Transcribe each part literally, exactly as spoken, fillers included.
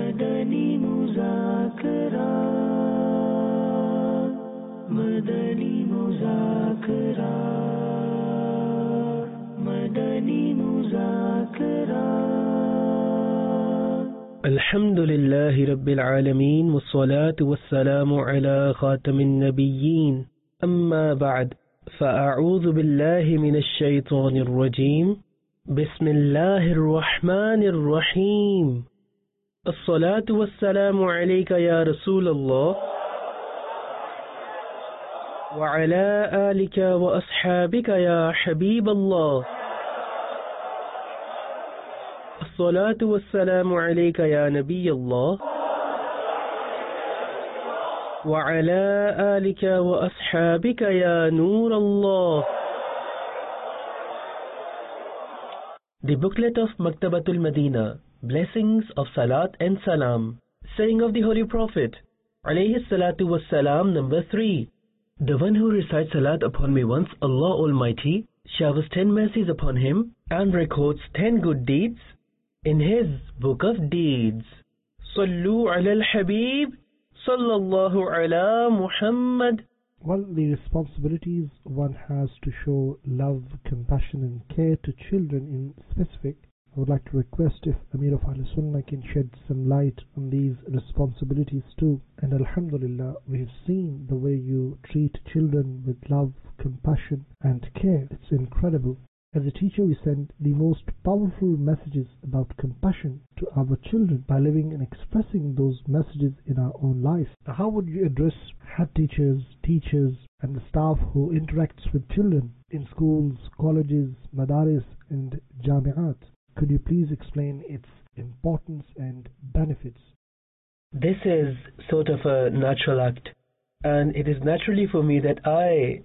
Madani Muzakara, Madani Muzakara, Madani Muzakara. Alhamdulillahi Rabbil Alameen, wassalatu wassalamu ala khatamin nabiyyin. Amma ba'd, fa'a'udhu billahi minash shaytanir rajim. Bismillahir rahmanir rahim. As-salatu wassalamu alayka ya Rasulallah wa ala alika wa ashabika ya Habiballah. As-salatu wassalamu alayka ya Nabiyallah wa ala alika wa ashabika ya Noorallah. The booklet of Maktabatul Madina, Blessings of Salat and Salam, saying of the Holy Prophet, alayhi salatu wassalam, number three. The one who recites Salat upon me once, Allah Almighty showers ten mercies upon him and records ten good deeds in His book of deeds. Sallu ala al-Habib, sallallahu ala Muhammad. One of the responsibilities one has to show love, compassion and care to children in specific. I would like to request if Amir of Ahl Sunnah can shed some light on these responsibilities too. And Alhamdulillah, we have seen the way you treat children with love, compassion and care. It's incredible. As a teacher, we send the most powerful messages about compassion to our children by living and expressing those messages in our own life. Now, how would you address head teachers, teachers and the staff who interacts with children in schools, colleges, madaris and jami'at? Could you please explain its importance and benefits? This is sort of a natural act, and it is naturally for me that I,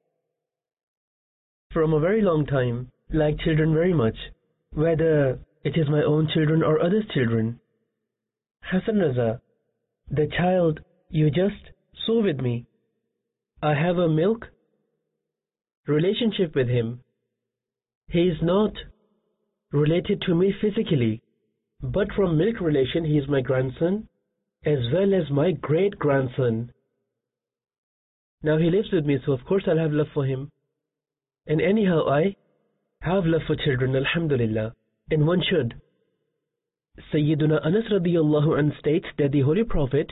from a very long time, like children very much, whether it is my own children or others' children. Hassan Raza, the child you just saw with me, I have a milk relationship with him. He is not related to me physically, but from milk relation he is my grandson as well as my great-grandson. Now he lives with me, so of course I'll have love for him. And anyhow, I have love for children, alhamdulillah, and one should. Sayyiduna Anas radiyallahu anh states that the Holy Prophet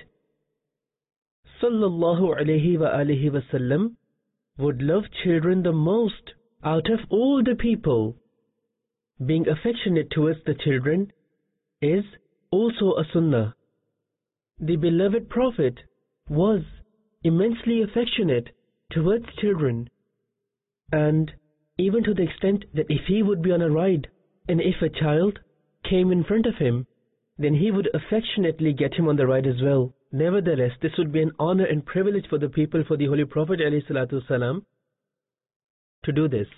sallallahu alayhi wa alihi wasallam would love children the most out of all the people. Being affectionate towards the children is also a sunnah. The beloved Prophet was immensely affectionate towards children, and even to the extent that if he would be on a ride and if a child came in front of him, then he would affectionately get him on the ride as well. Nevertheless, this would be an honor and privilege for the people, for the Holy Prophet ﷺ to do this.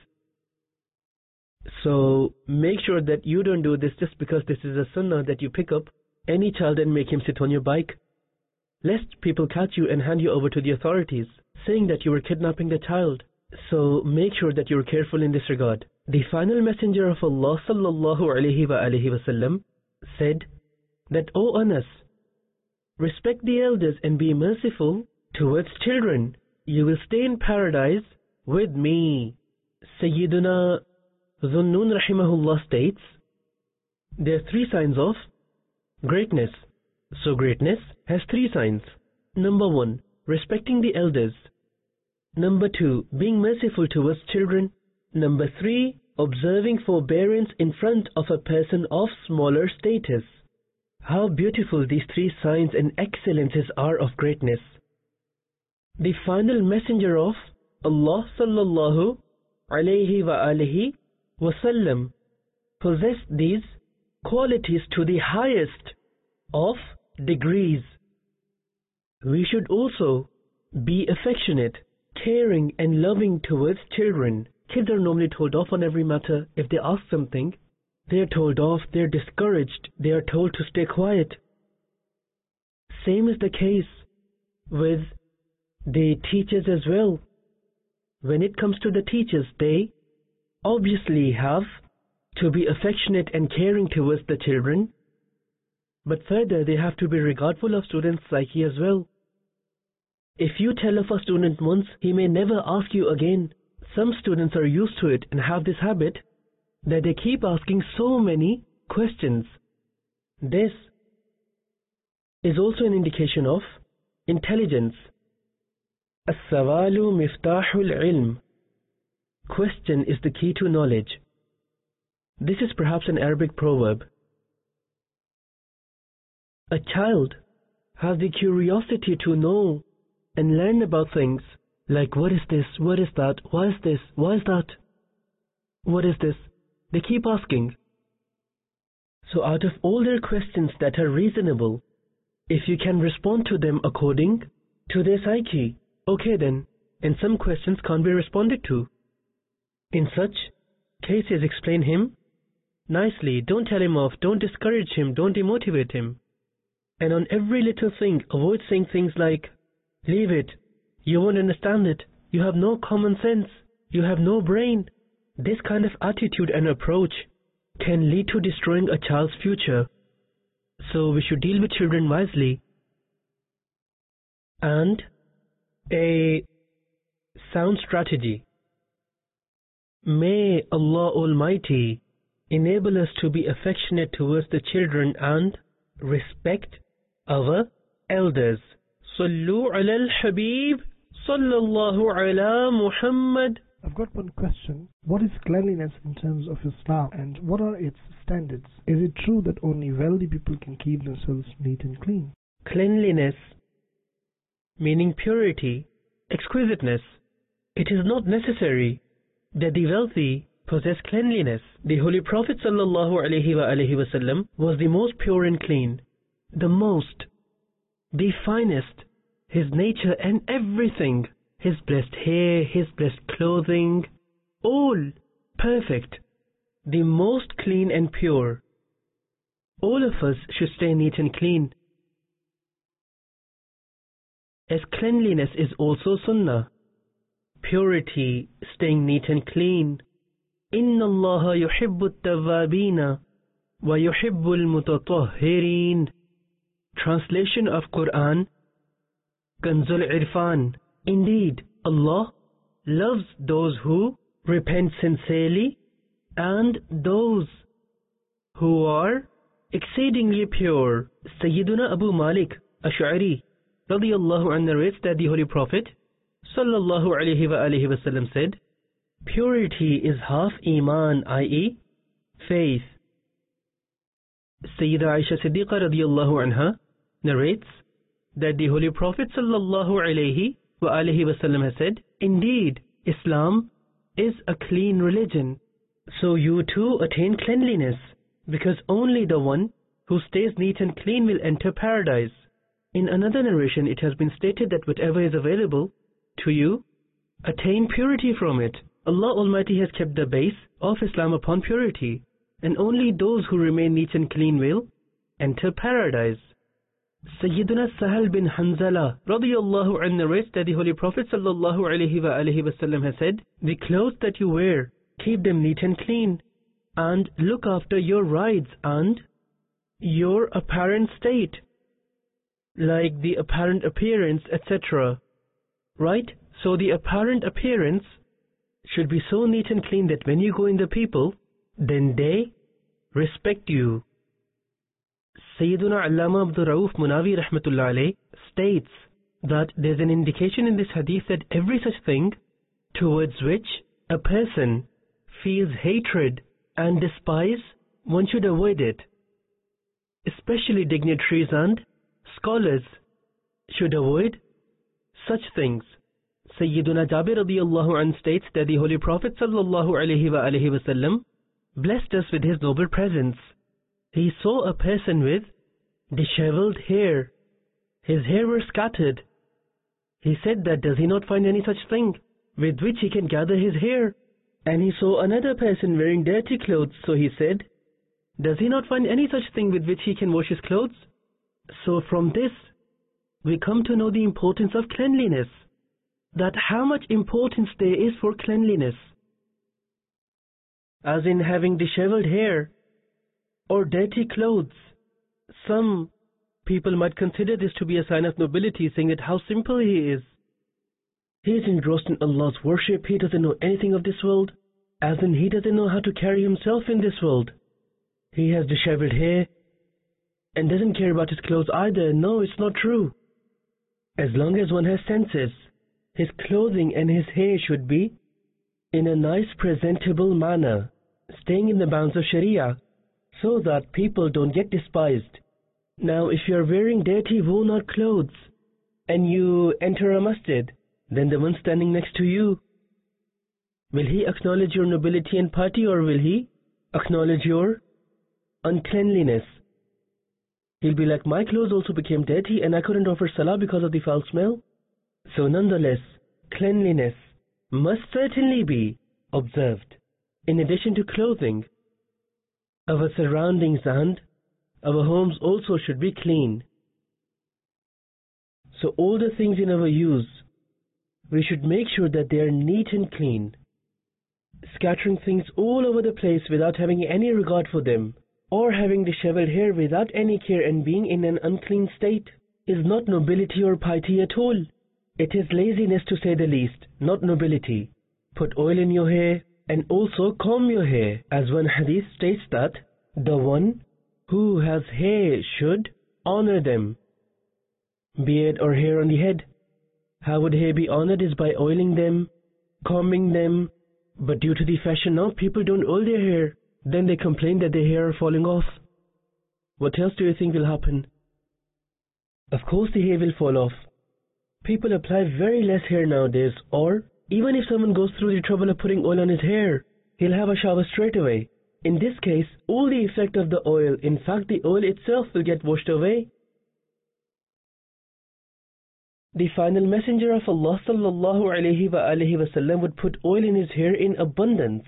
So make sure that you don't do this just because this is a sunnah, that you pick up any child and make him sit on your bike, lest people catch you and hand you over to the authorities, saying that you were kidnapping the child. So make sure that you are careful in this regard. The final messenger of Allah sallallahu alayhi wa alihi wasallam said that, O Anas, respect the elders and be merciful towards children. You will stay in paradise with me. Sayyiduna Zunnun rahimahullah states, there are three signs of greatness. So greatness has three signs. Number one, respecting the elders. Number two, being merciful towards children. Number three, observing forbearance in front of a person of smaller status. How beautiful these three signs and excellences are of greatness. The final messenger of Allah sallallahu alayhi wa alihi wasallam possessed these qualities to the highest of degrees. We should also be affectionate, caring and loving towards children. Kids are normally told off on every matter. If they ask something, they are told off, they are discouraged, they are told to stay quiet. Same is the case with the teachers as well. When it comes to the teachers, they obviously have to be affectionate and caring towards the children, But further, they have to be regardful of students' psyche as well. If you tell of a student once, he may never ask you again. Some students are used to it and have this habit that they keep asking so many questions. This is also an indication of intelligence. As-sawalu miftahul ilm. Question is the key to knowledge. This is perhaps an Arabic proverb. A child has the curiosity to know and learn about things like what is this, what is that, why is this, why is that, what is this? They keep asking. So out of all their questions that are reasonable, if you can respond to them according to their psyche, okay then, and some questions can't be responded to. In such cases, explain him nicely, don't tell him off, don't discourage him, don't demotivate him. And on every little thing, avoid saying things like, leave it, you won't understand it, you have no common sense, you have no brain. This kind of attitude and approach can lead to destroying a child's future. So we should deal with children wisely. And a sound strategy. May Allah Almighty enable us to be affectionate towards the children and respect our elders. Sallu ala al-Habib, sallallahu ala Muhammad. I've got one question. What is cleanliness in terms of Islam, and what are its standards? Is it true that only wealthy people can keep themselves neat and clean? Cleanliness, meaning purity, exquisiteness. It is not necessary that the wealthy possess cleanliness. The Holy Prophet sallallahu alaihi wa alihi wasallam was the most pure and clean, the most, the finest, his nature and everything, his blessed hair, his blessed clothing, all perfect, the most clean and pure. All of us should stay neat and clean, as cleanliness is also sunnah. Purity, staying neat and clean. Inna Allaha yuhibbu at-tawwabina wa yuhibbu al-mutatahhirin. Translation of Quran, Kanzul Irfan. Indeed, Allah loves those who repent sincerely and those who are exceedingly pure. Sayyiduna Abu Malik Ash'ari radiyallahu anhu narrates that the Holy Prophet sallallahu alayhi wa alihi wasallam said, purity is half Iman, that is, faith. Sayyida Aisha Siddiqa radiyallahu anha narrates that the Holy Prophet sallallahu alayhi wa alihi wasallam has said, indeed, Islam is a clean religion. So you too attain cleanliness, because only the one who stays neat and clean will enter paradise. In another narration, it has been stated that whatever is available to you, attain purity from it. Allah Almighty has kept the base of Islam upon purity, and only those who remain neat and clean will enter paradise. Sayyiduna Sahal bin Hanzala radiyallahu anhu narrates that the Holy Prophet sallallahu alayhi wa alihi wasallam has said, the clothes that you wear, keep them neat and clean, and look after your rides and your apparent state, like the apparent appearance, et cetera. Right? So the apparent appearance should be so neat and clean that when you go in the people, then they respect you. Sayyiduna Allama Abdul Rauf Munawi rahmatullah alayh states that there's an indication in this hadith that every such thing towards which a person feels hatred and despise, one should avoid it. Especially dignitaries and scholars should avoid such things. Sayyiduna Jabir radiyallahu anhu states that the Holy Prophet sallallahu alayhi wa alihi wasallam blessed us with his noble presence. He saw a person with disheveled hair. His hair were scattered. He said that does he not find any such thing with which he can gather his hair? And he saw another person wearing dirty clothes, so he said, does he not find any such thing with which he can wash his clothes? So from this, we come to know the importance of cleanliness, that how much importance there is for cleanliness, as in having disheveled hair or dirty clothes. some people might consider this to be a sign of nobility, saying that how simple he is. He is engrossed in Allah's worship, he doesn't know anything of this world, as in he doesn't know how to carry himself in this world. He has disheveled hair, and doesn't care about his clothes either. No, it's not true. As long as one has senses, his clothing and his hair should be in a nice presentable manner, staying in the bounds of Sharia, so that people don't get despised. Now, if you are wearing dirty worn-out clothes, and you enter a masjid, then the one standing next to you, will he acknowledge your nobility and piety, or will he acknowledge your uncleanliness? He'll be like, my clothes also became dirty and I couldn't offer salah because of the foul smell. So nonetheless, cleanliness must certainly be observed. In addition to clothing, our surroundings and our homes also should be clean. So all the things in our use, we should make sure that they are neat and clean. Scattering things all over the place without having any regard for them, or having disheveled hair without any care and being in an unclean state, is not nobility or piety at all. It is laziness, to say the least, not nobility. Put oil in your hair and also comb your hair, as one hadith states that the one who has hair should honor them. Beard or hair on the head. How would hair be honored? Is by oiling them, combing them. But due to the fashion now, people don't oil their hair. Then they complain that their hair are falling off. What else do you think will happen? Of course the hair will fall off. People apply very less hair nowadays, or even if someone goes through the trouble of putting oil on his hair, he'll have a shower straight away. In this case, all the effect of the oil, in fact the oil itself, will get washed away. The final messenger of Allah sallallahu alayhi wa alihi wasallam would put oil in his hair in abundance.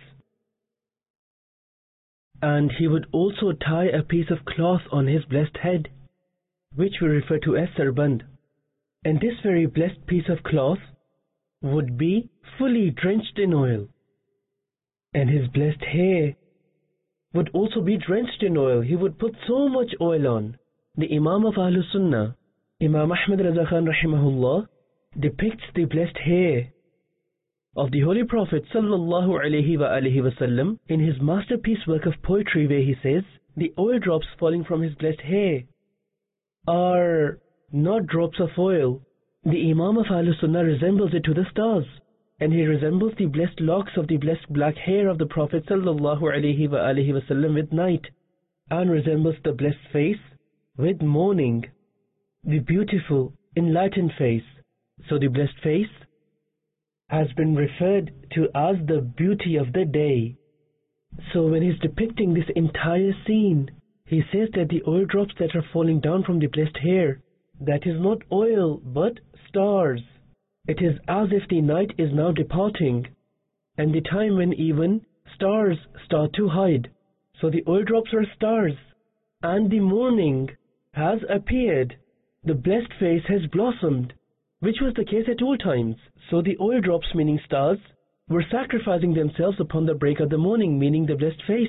And he would also tie a piece of cloth on his blessed head, which we refer to as sarband. And this very blessed piece of cloth would be fully drenched in oil. And his blessed hair would also be drenched in oil. He would put so much oil on. The Imam of Ahlus Sunnah, Imam Ahmad Raza Khan rahimahullah, depicts the blessed hair of the Holy Prophet sallallahu alayhi wa alihi wasallam in his masterpiece work of poetry, where he says, the oil drops falling from his blessed hair are not drops of oil. The Imam of Ahlus Sunnah resembles it to the stars, and he resembles the blessed locks of the blessed black hair of the Prophet sallallahu alayhi wa alihi wasallam with night, and resembles the blessed face with morning, the beautiful, enlightened face. So the blessed face has been referred to as the beauty of the day. So when he's depicting this entire scene, he says that the oil drops that are falling down from the blessed hair, that is not oil but stars. It is as if the night is now departing, and the time when even stars start to hide. So the oil drops are stars, and the morning has appeared. The blessed face has blossomed, which was the case at all times. So the oil drops, meaning stars, were sacrificing themselves upon the break of the morning, meaning the blessed face.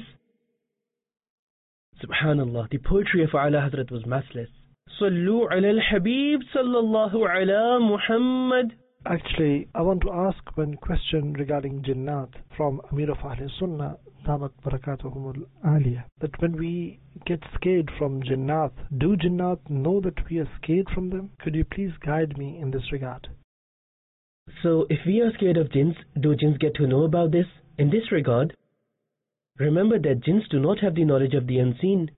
Subhanallah, the poetry of A'la Hazrat was matchless. Sallu ala al-Habib sallallahu ala Muhammad. Actually, I want to ask one question regarding Jinnat from Amir of Ahl Sunnah, Damat Barakatuhumul Aliyah, that when we get scared from Jinnat, do Jinnat know that we are scared from them? Could you please guide me in this regard? So, if we are scared of jinns, do jinns get to know about this? In this regard, remember that jinns do not have the knowledge of the unseen.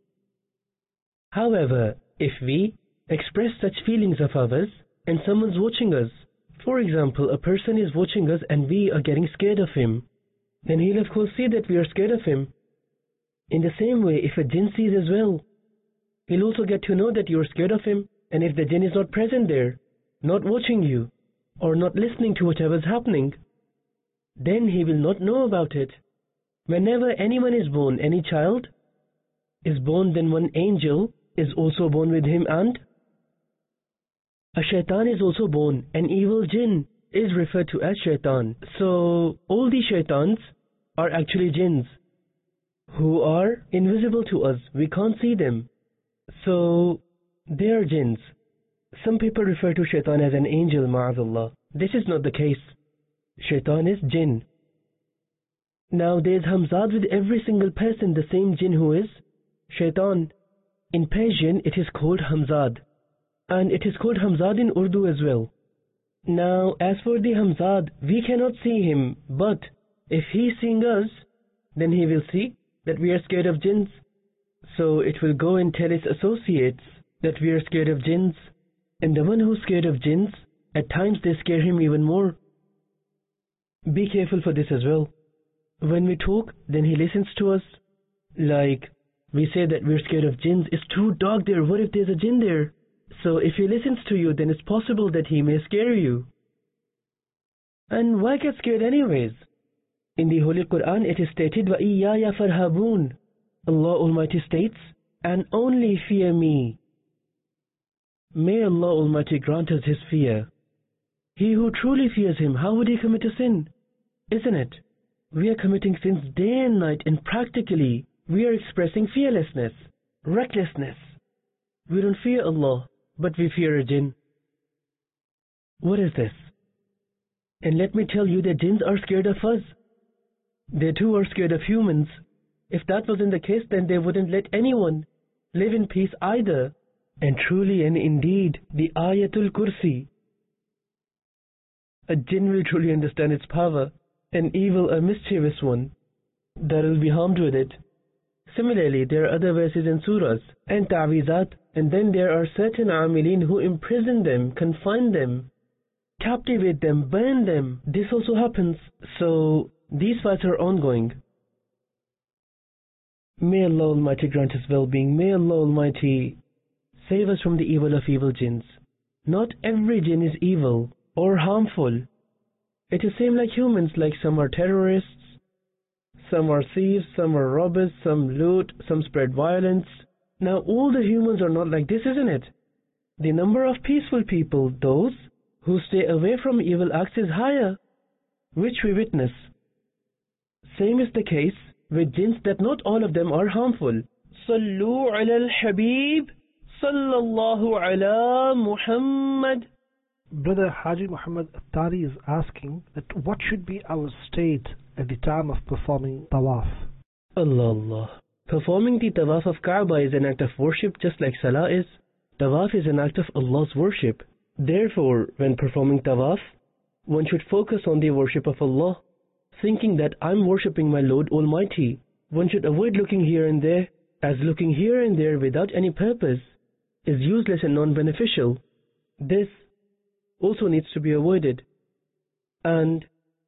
However, if we express such feelings of ours and someone's watching us, for example, a person is watching us and we are getting scared of him, then he'll of course see that we are scared of him. In the same way, if a jinn sees as well, he'll also get to know that you are scared of him, and if the jinn is not present there, not watching you, or not listening to whatever's happening, then he will not know about it. Whenever anyone is born, any child is born, then one angel is also born with him, and a shaitan is also born. An evil jinn is referred to as shaitan. So all the shaitans are actually jinns who are invisible to us. We can't see them. So, they are jinns. Some people refer to shaitan as an angel, ma'azallah. This is not the case. Shaitan is jinn. Now there is hamzad with every single person, the same jinn who is shaitan. In Persian it is called hamzad. And it is called hamzad in Urdu as well. Now as for the hamzad, we cannot see him, but if he is seeing us, then he will see that we are scared of jinns. So it will go and tell its associates that we are scared of jinns. And the one who is scared of jinns, at times they scare him even more. Be careful for this as well. When we talk, then he listens to us. Like, we say that we're scared of jinns. It's too dark there. What if there's a jinn there? So if he listens to you, then it's possible that he may scare you. And why get scared anyways? In the Holy Quran, it is stated, وَإِيَّايَ فَارْهَبُونَ. Allah Almighty states, and only fear me. May Allah Almighty grant us His fear. He who truly fears Him, how would he commit a sin? Isn't it? We are committing sins day and night, and practically we are expressing fearlessness, recklessness. We don't fear Allah, but we fear a jinn. What is this? And let me tell you that jinns are scared of us. They too are scared of humans. If that wasn't the case, then they wouldn't let anyone live in peace either. And truly and indeed, the Ayatul Kursi. A jinn will truly understand its power. An evil, a mischievous one, that will be harmed with it. Similarly, there are other verses in surahs and ta'wizat, and then there are certain amilin who imprison them, confine them, captivate them, burn them. This also happens. So, these fights are ongoing. May Allah Almighty grant us well-being. May Allah Almighty save us from the evil of evil jinns. Not every jinn is evil or harmful. It is same like humans, like some are terrorists, some are thieves, some are robbers, some loot, some spread violence. Now all the humans are not like this, isn't it? The number of peaceful people, those who stay away from evil acts, is higher, which we witness. Same is the case with jinns, that not all of them are harmful. Sallu ala al-Habib, sallallahu ala Muhammad. Brother Haji Muhammad Attari is asking that what should be our state at the time of performing tawaf? Allah Allah. Performing the tawaf of Kaaba is an act of worship, just like Salah is. Tawaf is an act of Allah's worship. Therefore, when performing tawaf, one should focus on the worship of Allah, thinking that I'm worshipping my Lord Almighty. One should avoid looking here and there, as looking here and there without any purpose is useless and non-beneficial. This also needs to be avoided. And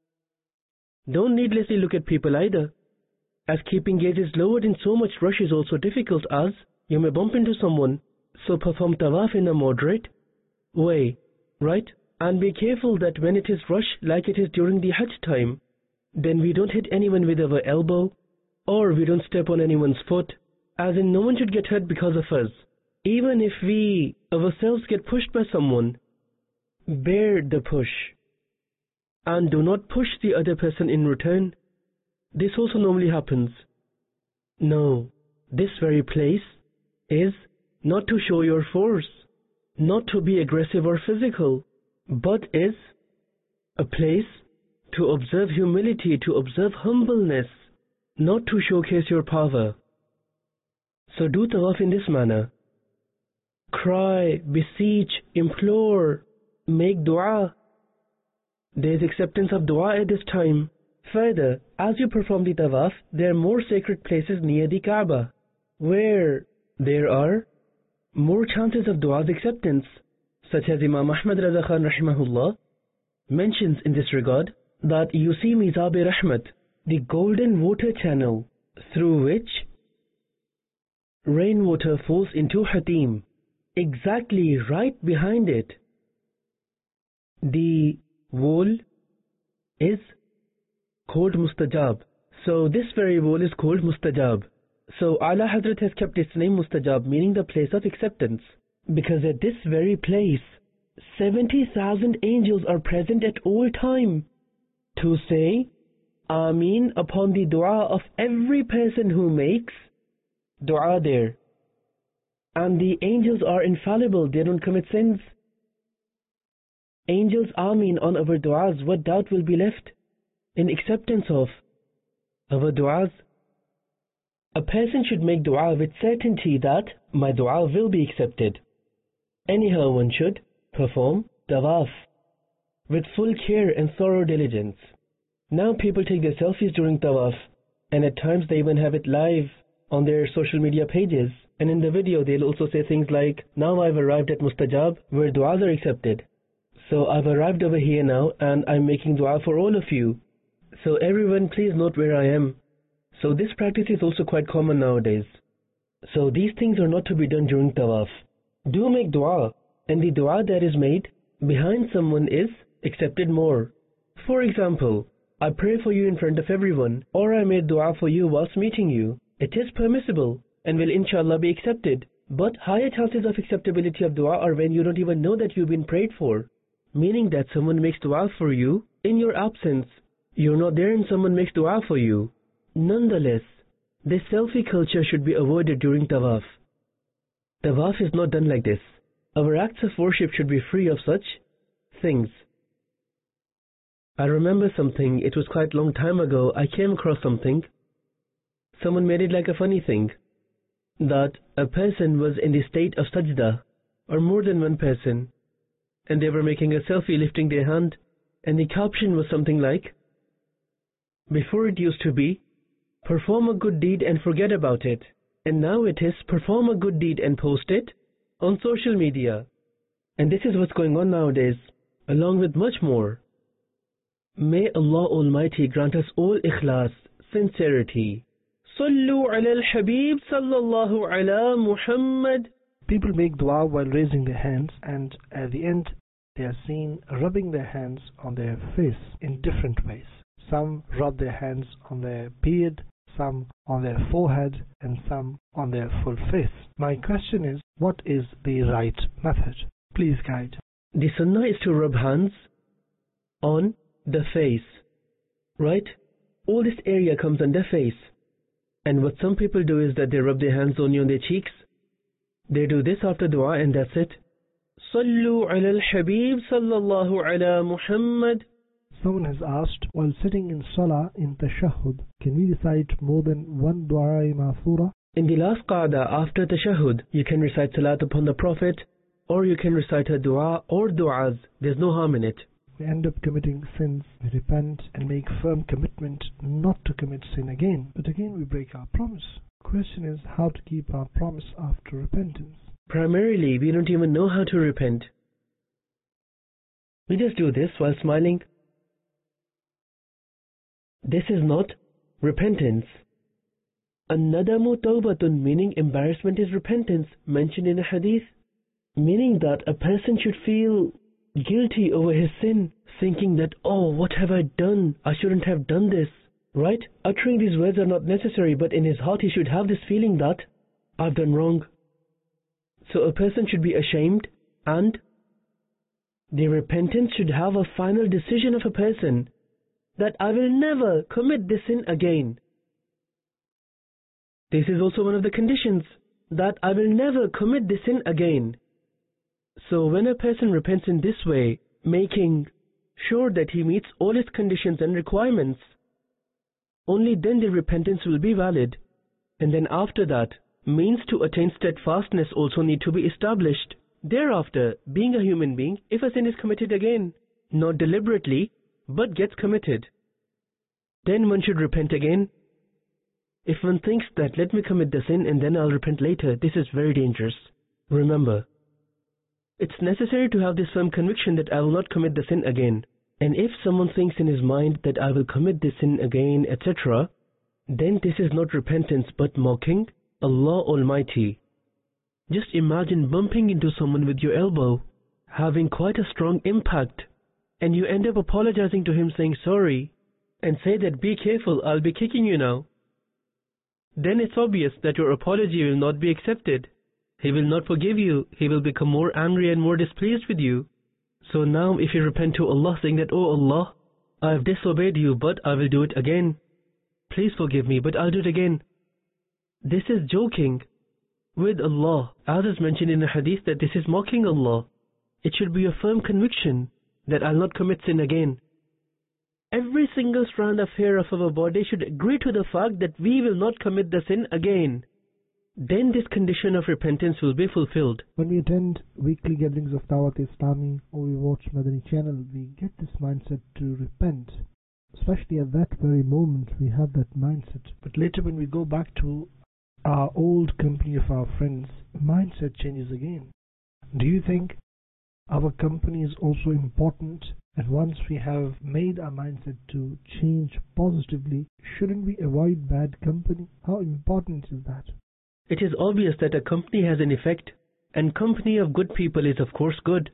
don't needlessly look at people either, as keeping gaze is lowered in so much rush is also difficult, as you may bump into someone. So perform tawaf in a moderate way, right? And be careful that when it is rush, like it is during the Hajj time, then we don't hit anyone with our elbow, or we don't step on anyone's foot, as in no one should get hurt because of us. Even if we ourselves get pushed by someone, bear the push, and do not push the other person in return. This also normally happens. No, this very place is not to show your force, not to be aggressive or physical, but is a place to observe humility, to observe humbleness, not to showcase your power. So do tawaf in this manner. Cry, beseech, implore, make dua. There is acceptance of dua at this time. Further, as you perform the tawaf, there are more sacred places near the Kaaba, where there are more chances of dua's acceptance, such as Imam Ahmad Raza Khan rahimahullah mentions in this regard, that you see Mizab-e Rahmat, the golden water channel through which rainwater falls into Hatim. Exactly right behind it, the wall is called Mustajab. So this very wall is called Mustajab. So Ala Hazrat has kept its name Mustajab, meaning the place of acceptance, because at this very place seventy thousand angels are present at all time to say Ameen upon the dua of every person who makes dua there. And the angels are infallible, they don't commit sins. Angels Ameen on our du'as, what doubt will be left in acceptance of our du'as? A person should make du'a with certainty that my du'a will be accepted. Anyhow, one should perform tawaf with full care and thorough diligence. Now people take their selfies during tawaf, and at times they even have it live on their social media pages. And in the video they'll also say things like, now I've arrived at Mustajab, where du'as are accepted. So I've arrived over here now and I'm making du'a for all of you. So everyone please note where I am. So this practice is also quite common nowadays. So these things are not to be done during tawaf. Do make du'a, and the du'a that is made behind someone is accepted more. For example, I pray for you in front of everyone, or I made du'a for you whilst meeting you. It is permissible and will inshallah be accepted. But higher chances of acceptability of du'a are when you don't even know that you've been prayed for. Meaning that someone makes du'a for you in your absence. You're not there and someone makes du'a for you. Nonetheless, this selfie culture should be avoided during tawaf. Tawaf is not done like this. Our acts of worship should be free of such things. I remember something, it was quite a long time ago, I came across something. Someone made it like a funny thing, that a person was in the state of sajda, or more than one person, and they were making a selfie lifting their hand, and the caption was something like, before it used to be, perform a good deed and forget about it, and now it is, perform a good deed and post it on social media. And this is what's going on nowadays, along with much more. May Allah Almighty grant us all ikhlas, sincerity. Sallu ala al-Habib sallallahu ala Muhammad. People make dua while raising their hands, and at the end they are seen rubbing their hands on their face in different ways. Some rub their hands on their beard, some on their forehead, and some on their full face. My question is, what is the right method? Please guide. The sunnah is to rub hands on the face, right? All this area comes under face. And what some people do is that they rub their hands only on their cheeks. They do this after dua and that's it. Sallu ala al-Habib sallallahu ala Muhammad. Someone has asked, while sitting in salah in tashahhud, can we recite more than one du'a ma'thura? In the last qa'dah after tashahhud, you can recite salat upon the Prophet, or you can recite a dua or du'as. There's no harm in it. We end up committing sins, we repent and make firm commitment not to commit sin again. But again we break our promise. Question is how to keep our promise after repentance. Primarily, we don't even know how to repent. We just do this while smiling. This is not repentance. An-nadamu tawbatun, meaning embarrassment is repentance, mentioned in a hadith. Meaning that a person should feel guilty over his sin, thinking that, oh, what have I done? I shouldn't have done this. Right? Uttering these words are not necessary, but in his heart he should have this feeling that I've done wrong. So a person should be ashamed, and the repentance should have a final decision of a person that I will never commit this sin again. This is also one of the conditions, that I will never commit this sin again. So when a person repents in this way, making sure that he meets all its conditions and requirements, only then the repentance will be valid. And then after that, means to attain steadfastness also need to be established. Thereafter, being a human being, if a sin is committed again, not deliberately, but gets committed, then one should repent again. If one thinks that let me commit the sin and then I'll repent later, this is very dangerous. Remember, it's necessary to have this firm conviction that I will not commit the sin again. And if someone thinks in his mind that I will commit this sin again, et cetera, then this is not repentance but mocking Allah Almighty. Just imagine bumping into someone with your elbow, having quite a strong impact, and you end up apologizing to him saying sorry, and say that be careful, I'll be kicking you now. Then it's obvious that your apology will not be accepted. He will not forgive you, he will become more angry and more displeased with you. So now if you repent to Allah saying that, oh Allah, I have disobeyed you but I will do it again. Please forgive me but I'll do it again. This is joking. with Allah, as is mentioned in a hadith that this is mocking Allah. It should be a firm conviction that I'll not commit sin again. Every single strand of hair of our body should agree to the fact that we will not commit the sin again. Then this condition of repentance will be fulfilled. When we attend weekly gatherings of Dawat Islami or we watch Madani channel, we get this mindset to repent. Especially at that very moment we have that mindset. But later when we go back to our old company of our friends, mindset changes again. Do you think our company is also important? And once we have made our mindset to change positively, shouldn't we avoid bad company? How important is that? It is obvious that a company has an effect, and company of good people is of course good.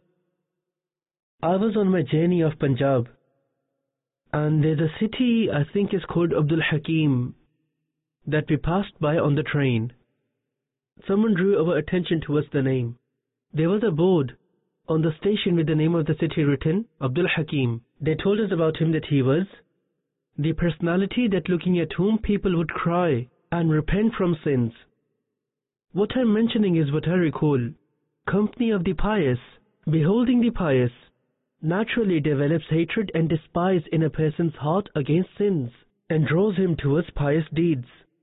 I was on my journey of Punjab, and there's a city I think is called Abdul Hakim that we passed by on the train. Someone drew our attention towards the name. There was a board on the station with the name of the city written, Abdul Hakim. They told us about him that he was the personality that looking at whom people would cry and repent from sins. What I'm mentioning is what I recall. Company of the pious, beholding the pious, naturally develops hatred and despise in a person's heart against sins and draws him towards pious deeds.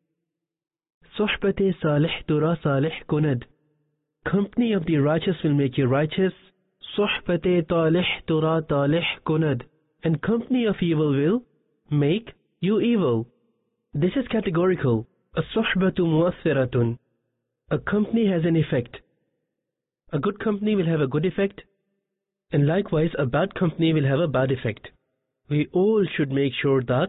Suhbate salih tura salih kunad. Company of the righteous will make you righteous. Suhbate talih tura talih kunad. And company of evil will make you evil. This is categorical. As-suhbatu mu'athiratun. A company has an effect. A good company will have a good effect, and likewise a bad company will have a bad effect. We all should make sure that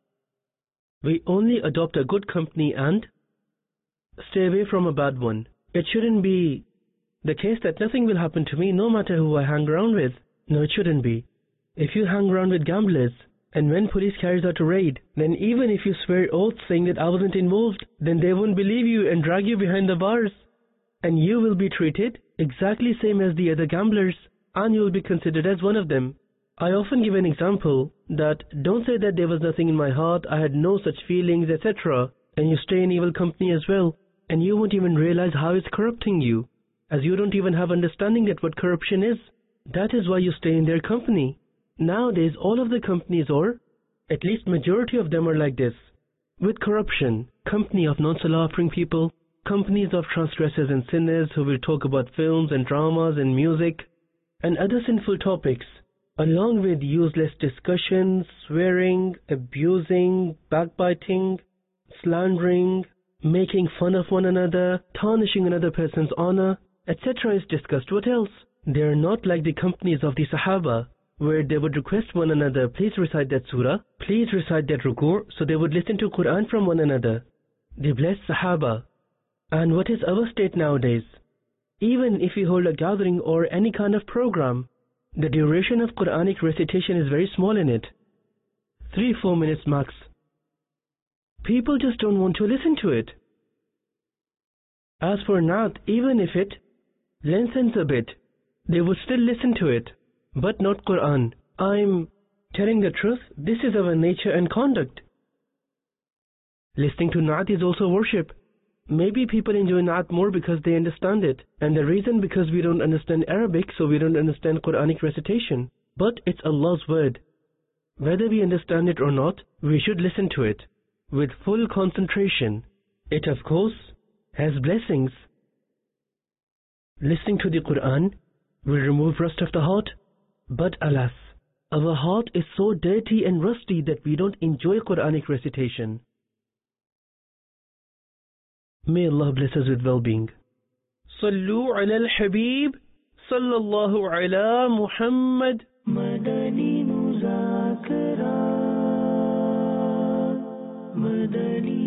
we only adopt a good company and stay away from a bad one. It shouldn't be the case that nothing will happen to me no matter who I hang around with. No, it shouldn't be. If you hang around with gamblers, and when police carries out a raid, then even if you swear oaths saying that I wasn't involved, then they won't believe you and drag you behind the bars. And you will be treated exactly same as the other gamblers, and you will be considered as one of them. I often give an example that don't say that there was nothing in my heart, I had no such feelings, et cetera. And you stay in evil company as well, and you won't even realize how it's corrupting you, as you don't even have understanding that what corruption is. That is why you stay in their company. Nowadays, all of the companies, or at least majority of them, are like this. With corruption, company of non-salah offering people, companies of transgressors and sinners who will talk about films and dramas and music and other sinful topics, along with useless discussions, swearing, abusing, backbiting, slandering, making fun of one another, tarnishing another person's honor, et cetera is discussed. What else? They are not like the companies of the Sahaba, where they would request one another, please recite that surah, please recite that ruku', so they would listen to Quran from one another. The blessed Sahaba. And what is our state nowadays? Even if we hold a gathering or any kind of program, the duration of Quranic recitation is very small in it. Three, four minutes max. People just don't want to listen to it. As for Naat, even if it lengthens a bit, they would still listen to it. But not Quran. I'm telling the truth, this is our nature and conduct. Listening to Naat is also worship. Maybe people enjoy Naat more because they understand it, and the reason because we don't understand Arabic, so we don't understand Quranic recitation. But it's Allah's word. Whether we understand it or not, we should listen to it with full concentration. It of course has blessings. Listening to the Quran will remove rust of the heart. But alas, our heart is so dirty and rusty that we don't enjoy Quranic recitation. May Allah bless us with well-being. Sallu ala al-Habib, sallallahu ala Muhammad. Madani Muzakara, Madani